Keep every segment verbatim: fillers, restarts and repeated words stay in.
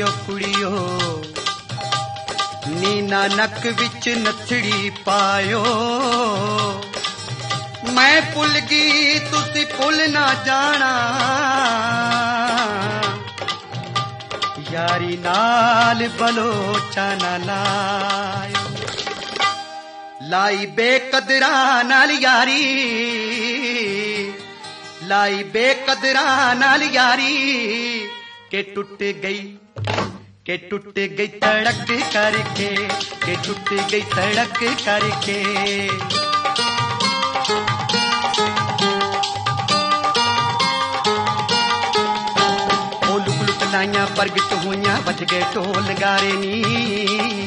कुड़ियो नी नानक विच नथड़ी पायो। मैं भुल गई तुसी भुल ना जाना, यारी नाल बलोचा ना लायो। लाई बेकदरा नाल यारी, लाई बेकदरा नाल यारी के टूट गई, के टूट गई तड़क करके, के टूट गई तड़क करके। ओ लुक लुक लाइया प्रगट हुइयां बज गए ढोल नगारे नी।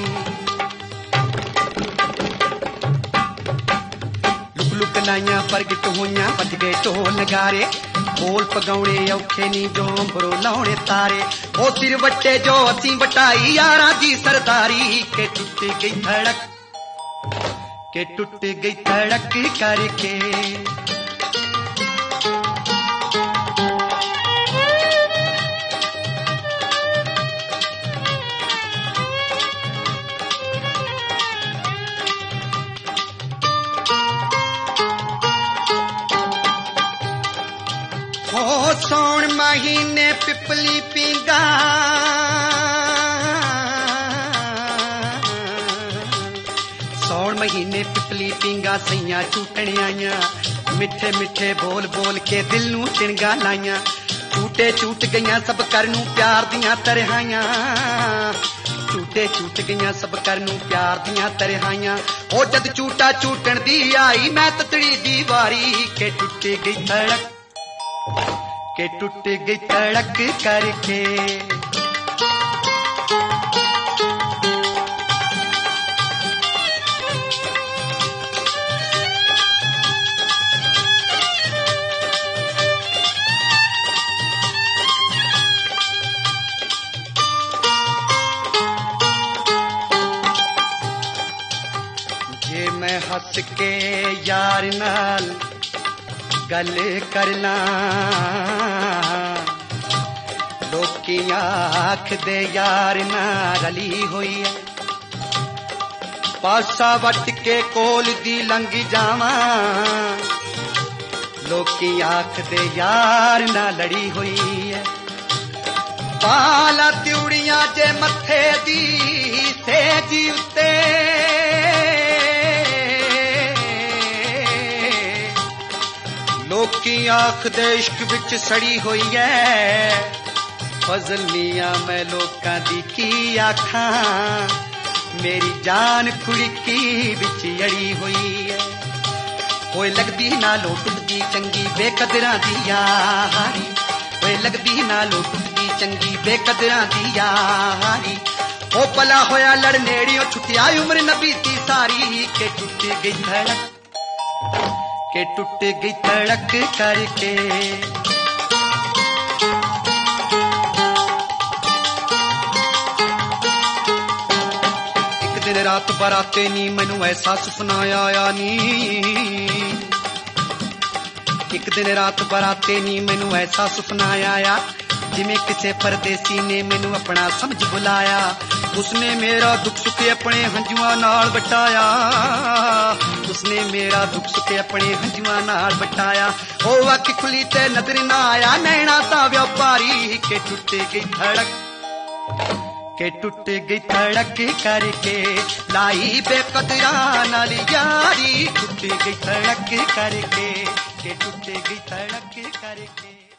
लाइया प्रगट हुइयां बज गए ढोल नगारे, बोल पगाउणे औखे नी जो अंबरो लाउणे तारे। ओ सिर वट्टे जो असी वटाई यारा दी सरदारी के टूट गई धड़क, के टूट गई धड़क करके। ओ सौण महीने पिपली पींगा, सौण महीने पिपली पींगा सैया झूटने आइया। मिठे मिठे बोल बोल के दिल नू चिणगा लाइया। झूटे झूट गईयां सब कर नू प्यार दियां तरहाइयां, झूटे झूट गईयां सब कर नू प्यार दियां तरहाइयां। ओ जद झूटा झूटण दी आई मैं ततड़ी दी वारी के टूट गई धड़क, के टूट गई तड़क करके। जे मैं हंस के यार नाल गल करना, लोकी आख दे यार ना रली हुई है। पासा वट के कोल दी लंघ जावा, लोकी आख दे यार ना लड़ी हुई है। पाला त्यूड़ियां जे मथे दी सेजी उत्ते, लोकी आख दे इश्क विच सड़ी हुई है। फजल मियां मैं लोकां दी की आखां, मेरी जान कुड़की विच अड़ी हुई है। ओए लगदी ना लोटदी चंगी बेकदरां दी यारी, ओए लगदी ना लोटदी चंगी बेकदरां दी यारी। ओ पला होया लड़ नेड़ियों छुटिया उम्र नबी दी सारी के टूट गई धड़क, के टूट गई तड़क करके। एक दिन रात बराते नी मैनू ऐसा सुपना आया नी, एक दिन रात बराते नी मैनू ऐसा सुपना आया। जिमें किसे परदेसी ने मैनू अपना समझ बुलाया। उसने मेरा दुख सुख अपने हंजुआ नाल बटाया, उसने मेरा दुख सुख अपने हंजुआ नाल बटाया। ओ अख खुली ते नजर ना आया, नैना दा व्यापारी के टूट गई धड़क, के टूट गई धड़क करके। लाई बेकदरा नाल यारी टूट गई धड़क करके, के टूट गई धड़क करके।